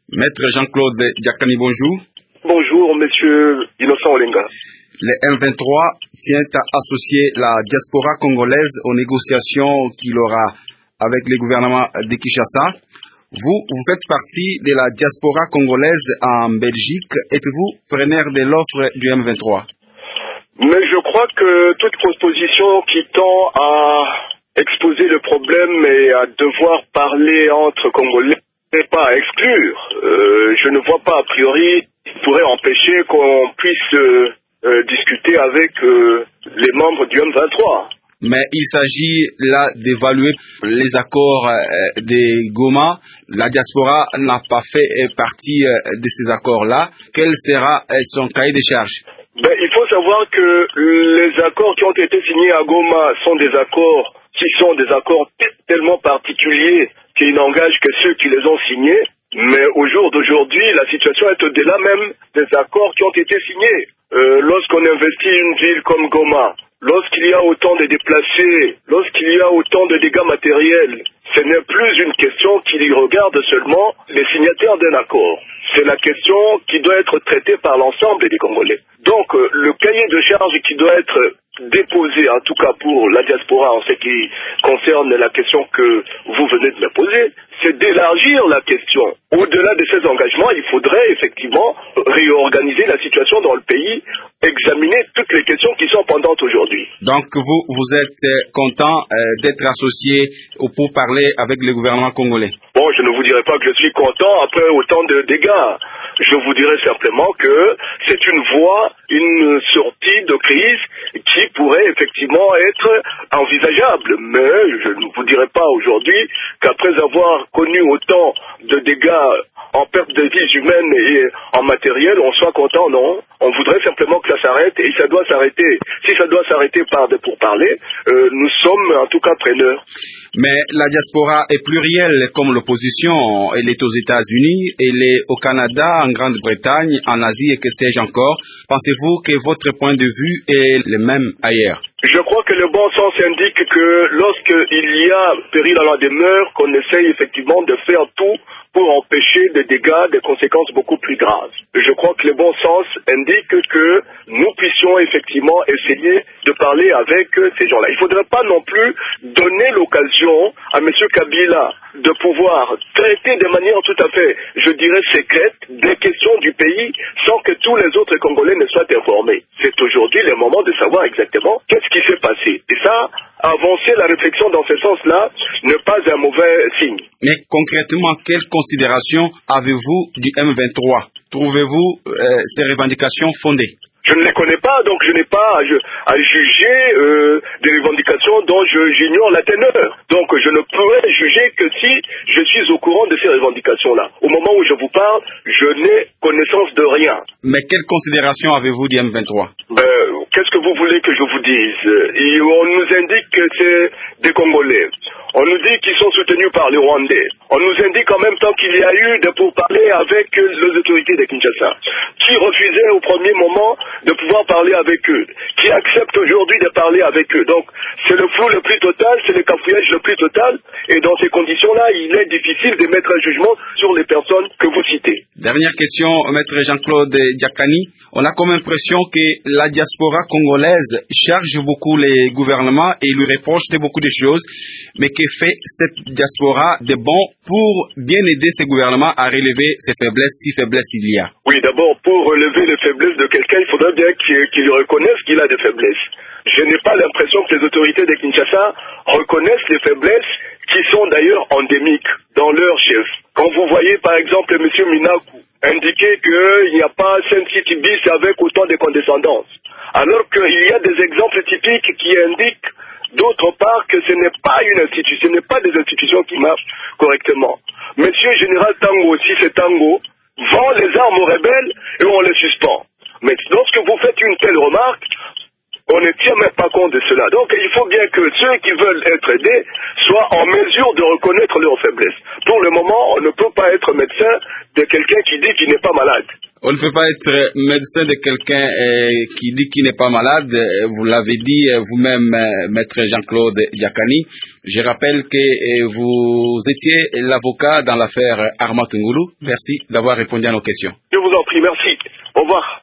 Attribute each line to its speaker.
Speaker 1: Maître Jean-Claude Diakani, bonjour.
Speaker 2: Bonjour, monsieur Innocent Olenga.
Speaker 1: Le M23 tient à associer la diaspora congolaise aux négociations qu'il aura avec le gouvernement de Kinshasa. Vous faites partie de la diaspora congolaise en Belgique. Êtes-vous preneur de l'offre du M23?
Speaker 2: Mais je crois que toute proposition qui tend à exposer le problème et à devoir parler entre Congolais n'est pas à exclure. Je ne vois pas a priori qui pourrait empêcher qu'on puisse discuter avec les membres du M23.
Speaker 1: Mais il s'agit là d'évaluer les accords de Goma. La diaspora n'a pas fait partie de ces accords-là. Quel sera son cahier de charges?
Speaker 2: Il faut savoir que les accords qui ont été signés à Goma sont des accords tellement particuliers qu'ils n'engagent que ceux qui les ont signés. Mais au jour d'aujourd'hui, la situation est au-delà même des accords qui ont été signés. Lorsqu'on investit une ville comme Goma, lorsqu'il y a autant de déplacés, lorsqu'il y a autant de dégâts matériels, ce n'est plus une question qui regarde seulement les signataires d'un accord. C'est la question qui doit être traitée par l'ensemble des Congolais. Donc, le cahier de charge qui doit être déposé, en tout cas pour la diaspora en ce qui concerne la question que vous venez de me poser, c'est d'élargir la question. Au-delà de ces engagements, il faudrait effectivement réorganiser la situation dans le pays, examiner toutes les questions qui sont pendantes aujourd'hui.
Speaker 1: Donc vous êtes content d'être associé au pourparlers avec le gouvernement congolais?
Speaker 2: Bon, je ne vous dirai pas que je suis content après autant de dégâts. Je vous dirai simplement que c'est une voie, une sortie de crise qui pourrait effectivement être envisageable. Mais je ne vous dirai pas aujourd'hui qu'après avoir connu autant de dégâts en perte de vies humaines et en matériel, on soit content, non. On voudrait simplement que ça s'arrête et ça doit s'arrêter. Si ça doit s'arrêter par des pourparlers, nous sommes en tout cas preneurs.
Speaker 1: Mais la diaspora est plurielle comme l'opposition. Elle est aux États-Unis, elle est au Canada, en Grande-Bretagne, en Asie et que sais-je encore. Pensez-vous que votre point de vue est le même ailleurs?
Speaker 2: Je crois que le bon sens indique que lorsqu'il y a péril à la demeure, qu'on essaye effectivement de faire tout pour empêcher des dégâts, des conséquences beaucoup plus graves. Je crois que le bon sens indique que nous puissions effectivement essayer de parler avec ces gens-là. Il ne faudrait pas non plus donner l'occasion à M. Kabila de pouvoir traiter de manière tout à fait, je dirais, secrète des questions du pays sans que tous les autres Congolais ne soient informés. C'est aujourd'hui le moment de savoir exactement qu'est-ce qui s'est passé. Et ça, avancer la réflexion dans ce sens-là n'est pas un mauvais signe.
Speaker 1: Mais concrètement, quelle considération avez-vous du M23? Trouvez-vous ces revendications fondées?
Speaker 2: Je ne les connais pas, donc je n'ai pas à juger des revendications dont j'ignore la teneur. Donc je ne pourrais juger que si je suis au courant de ces revendications-là. Au moment où je vous parle, je n'ai connaissance de rien.
Speaker 1: Mais quelle considération avez-vous du M23?
Speaker 2: Qu'est-ce que vous voulez que je vous dise? On nous indique que c'est des Congolais. On nous dit qu'ils sont soutenus par les Rwandais. On nous indique en même temps qu'il y a eu des pourparlers avec les autorités de Kinshasa, qui refusaient au premier moment de pouvoir parler avec eux, qui acceptent aujourd'hui de parler avec eux. Donc, c'est le flou le plus total, c'est le cafouillage le plus total, et dans ces conditions-là, il est difficile de mettre un jugement sur les personnes que vous citez.
Speaker 1: Dernière question, Maître Jean-Claude Diakani. On a comme impression que la diaspora congolaise charge beaucoup les gouvernements et lui reproche de beaucoup de choses, mais que fait cette diaspora de bon pour bien aider ces gouvernements à relever ces faiblesses, si faiblesses il y a?
Speaker 2: Oui, d'abord, pour relever les faiblesses de quelqu'un, il faudrait bien qu'il reconnaisse qu'il a des faiblesses. Je n'ai pas l'impression que les autorités de Kinshasa reconnaissent les faiblesses qui sont d'ailleurs endémiques dans leur chef. Quand vous voyez par exemple M. Minaku indiquer qu'il n'y a pas Saint-City bis avec autant de condescendance, alors qu'il y a des exemples typiques qui indiquent d'autre part que ce n'est pas une institution, ce n'est pas des institutions qui marchent correctement. Monsieur Général Tango, si c'est Tango, vend les armes aux rebelles et on les suspend. Mais lorsque vous faites une telle remarque, on ne tient même pas compte de cela. Donc il faut bien que ceux qui veulent être aidés soient en mesure de reconnaître leurs faiblesses. Pour le moment, on ne peut pas être médecin de quelqu'un qui dit qu'il n'est pas malade.
Speaker 1: On ne peut pas être médecin de quelqu'un qui dit qu'il n'est pas malade. Vous l'avez dit vous-même, maître Jean-Claude Diakani. Je rappelle que vous étiez l'avocat dans l'affaire Arma Tungulu. Merci d'avoir répondu à nos questions.
Speaker 2: Je vous en prie, merci. Au revoir.